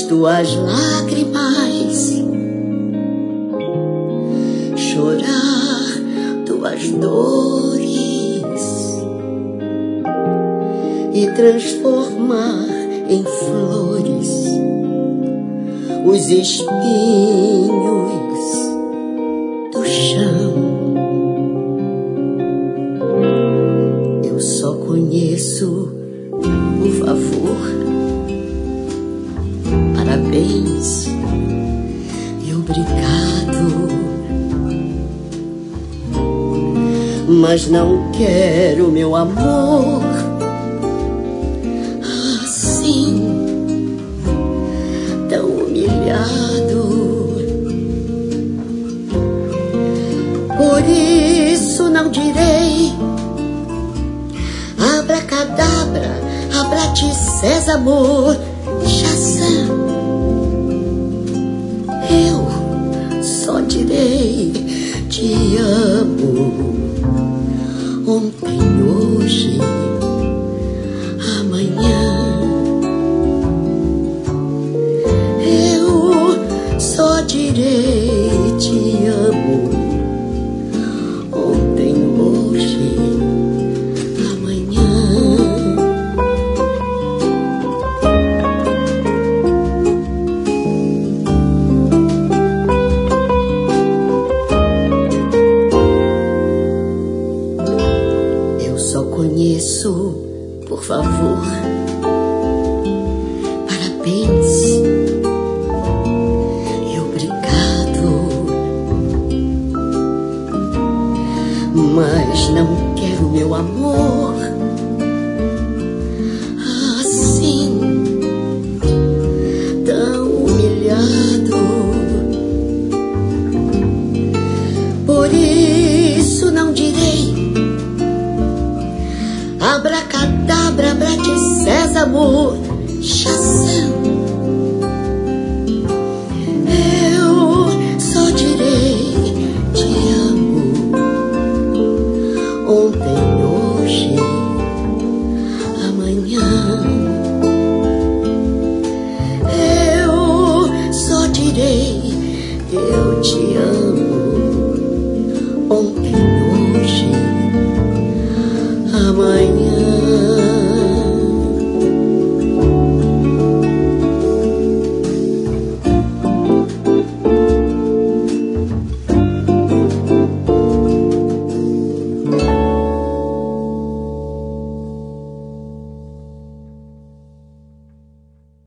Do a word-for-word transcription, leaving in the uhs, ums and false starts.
tuas lágrimas, chorar tuas dores e transformar em flores os espinhos do chão. Eu só conheço, por favor, parabéns e obrigado, mas não quero meu amor assim, tão humilhado. Por isso não direi abracadabra, abrate sésamo, Shazam. Eu só direi te amo, ontem, hoje, amanhã. Eu só direi te amo, ontem, hoje, amanhã. Só conheço, por favor, parabéns e obrigado, mas não quero meu amor assim, tão humilhado. Por isso não direi abracadabra, abrate sésamo, Shazam. Eu só direi te amo, ontem, hoje, amanhã. Eu só direi eu te amo, ontem,